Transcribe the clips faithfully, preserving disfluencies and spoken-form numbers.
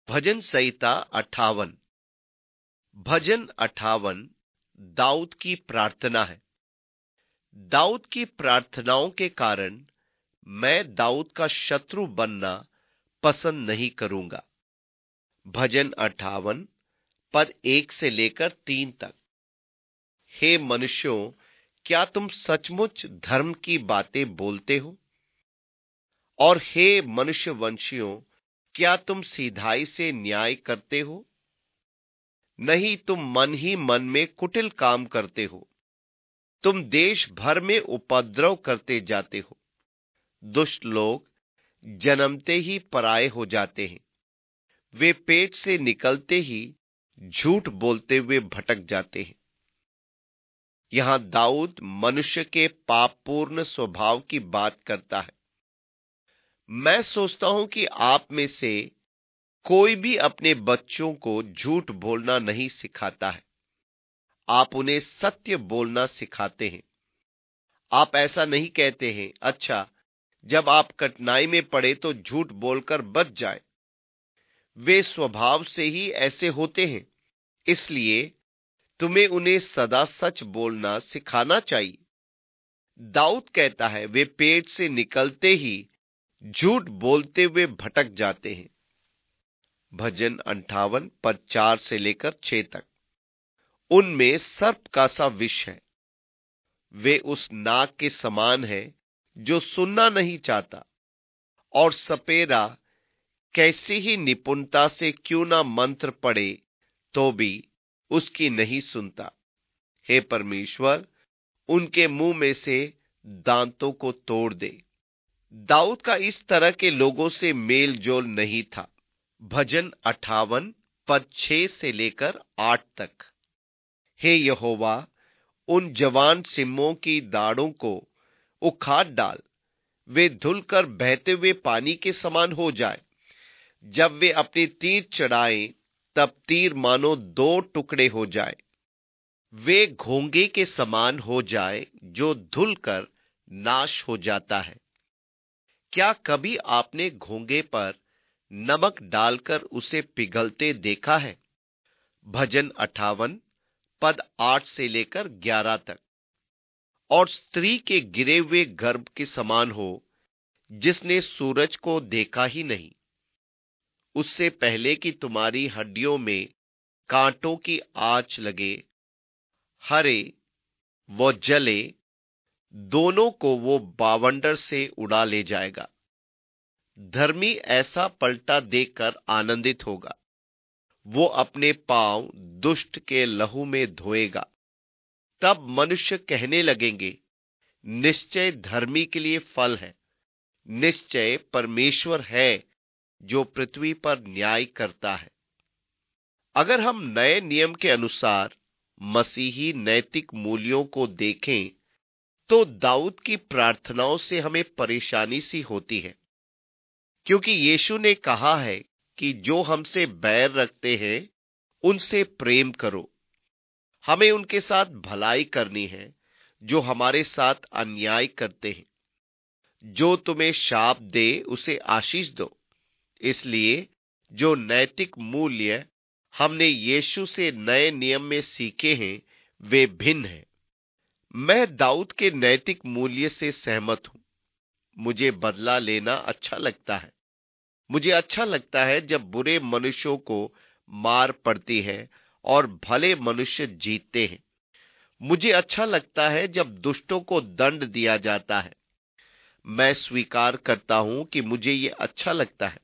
भजन संहिता अट्ठावन। भजन अट्ठावन दाऊद की प्रार्थना है। दाऊद की प्रार्थनाओं के कारण मैं दाऊद का शत्रु बनना पसंद नहीं करूंगा। भजन अट्ठावन पद एक से लेकर तीन तक। हे मनुष्यों, क्या तुम सचमुच धर्म की बातें बोलते हो? और हे मनुष्यवंशियों, क्या तुम सीधाई से न्याय करते हो? नहीं, तुम मन ही मन में कुटिल काम करते हो। तुम देश भर में उपद्रव करते जाते हो। दुष्ट लोग जन्मते ही पराये हो जाते हैं। वे पेट से निकलते ही झूठ बोलते हुए भटक जाते हैं। यहां दाऊद मनुष्य के पापपूर्ण स्वभाव की बात करता है। मैं सोचता हूं कि आप में से कोई भी अपने बच्चों को झूठ बोलना नहीं सिखाता है। आप उन्हें सत्य बोलना सिखाते हैं। आप ऐसा नहीं कहते हैं, अच्छा, जब आप कठिनाई में पड़े तो झूठ बोलकर बच जाए। वे स्वभाव से ही ऐसे होते हैं, इसलिए तुम्हें उन्हें सदा सच बोलना सिखाना चाहिए। दाऊद कहता है, वे पेट से निकलते ही झूठ बोलते हुए भटक जाते हैं। भजन अंठावन पद चार से लेकर छह तक। उनमें सर्प का सा विष है। वे उस नाग के समान है जो सुनना नहीं चाहता, और सपेरा कैसी ही निपुणता से क्यों ना मंत्र पढ़े तो भी उसकी नहीं सुनता। हे परमेश्वर, उनके मुंह में से दांतों को तोड़ दे। दाऊद का इस तरह के लोगों से मेल जोल नहीं था। भजन अट्ठावन पद छह से लेकर आठ तक। हे यहोवा, उन जवान सिम्मों की दाढ़ों को उखाड़ डाल। वे धुलकर बहते हुए पानी के समान हो जाए। जब वे अपने तीर चढ़ाएं, तब तीर मानो दो टुकड़े हो जाए। वे घोंगे के समान हो जाए जो धुलकर नाश हो जाता है। क्या कभी आपने घोंगे पर नमक डालकर उसे पिघलते देखा है? भजन अट्ठावन पद आठ से लेकर ग्यारह तक। और स्त्री के गिरे हुए गर्भ के समान हो, जिसने सूरज को देखा ही नहीं, उससे पहले कि तुम्हारी हड्डियों में कांटों की आंच लगे, हरे व जले दोनों को वो बावंडर से उड़ा ले जाएगा। धर्मी ऐसा पलटा देखकर आनंदित होगा। वो अपने पांव दुष्ट के लहू में धोएगा। तब मनुष्य कहने लगेंगे, निश्चय धर्मी के लिए फल है। निश्चय परमेश्वर है जो पृथ्वी पर न्याय करता है। अगर हम नए नियम के अनुसार मसीही नैतिक मूल्यों को देखें, तो दाऊद की प्रार्थनाओं से हमें परेशानी सी होती है, क्योंकि यीशु ने कहा है कि जो हमसे बैर रखते हैं, उनसे प्रेम करो। हमें उनके साथ भलाई करनी है जो हमारे साथ अन्याय करते हैं। जो तुम्हें शाप दे उसे आशीष दो। इसलिए जो नैतिक मूल्य हमने यीशु से नए नियम में सीखे हैं, वे भिन्न हैं। मैं दाऊद के नैतिक मूल्य से सहमत हूं। मुझे बदला लेना अच्छा लगता है। मुझे अच्छा लगता है जब बुरे मनुष्यों को मार पड़ती है और भले मनुष्य जीतते हैं। मुझे अच्छा लगता है जब दुष्टों को दंड दिया जाता है। मैं स्वीकार करता हूं कि मुझे ये अच्छा लगता है,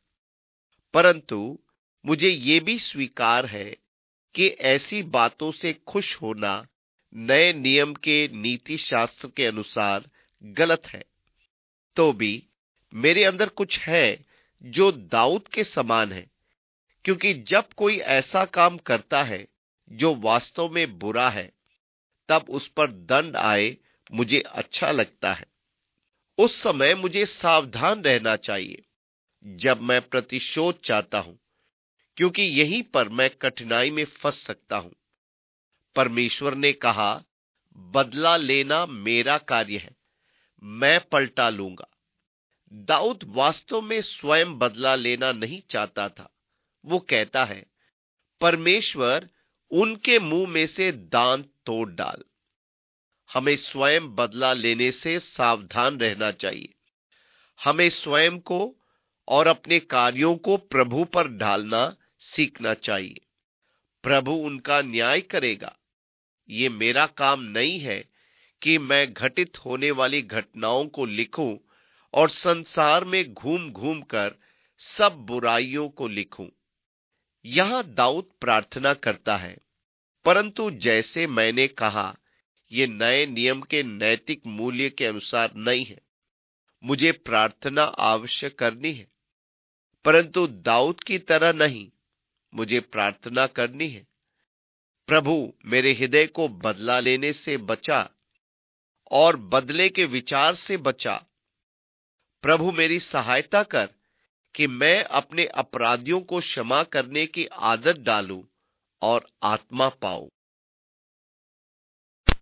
परंतु मुझे ये भी स्वीकार है कि ऐसी बातों से खुश होना नए नियम के नीति शास्त्र के अनुसार गलत है। तो भी मेरे अंदर कुछ है जो दाऊद के समान है, क्योंकि जब कोई ऐसा काम करता है जो वास्तव में बुरा है, तब उस पर दंड आए, मुझे अच्छा लगता है। उस समय मुझे सावधान रहना चाहिए जब मैं प्रतिशोध चाहता हूं, क्योंकि यहीं पर मैं कठिनाई में फंस सकता हूं। परमेश्वर ने कहा, बदला लेना मेरा कार्य है, मैं पलटा लूंगा। दाऊद वास्तव में स्वयं बदला लेना नहीं चाहता था। वो कहता है, परमेश्वर उनके मुंह में से दांत तोड़ डाल। हमें स्वयं बदला लेने से सावधान रहना चाहिए। हमें स्वयं को और अपने कार्यों को प्रभु पर ढालना सीखना चाहिए। प्रभु उनका न्याय करेगा। ये मेरा काम नहीं है कि मैं घटित होने वाली घटनाओं को लिखूं और संसार में घूम घूम कर सब बुराइयों को लिखूं। यहां दाऊद प्रार्थना करता है, परंतु जैसे मैंने कहा, ये नए नियम के नैतिक मूल्य के अनुसार नहीं है। मुझे प्रार्थना अवश्य करनी है, परंतु दाऊद की तरह नहीं। मुझे प्रार्थना करनी है, प्रभु मेरे हृदय को बदला लेने से बचा और बदले के विचार से बचा। प्रभु मेरी सहायता कर कि मैं अपने अपराधियों को क्षमा करने की आदत डालूं और आत्मा पाऊं।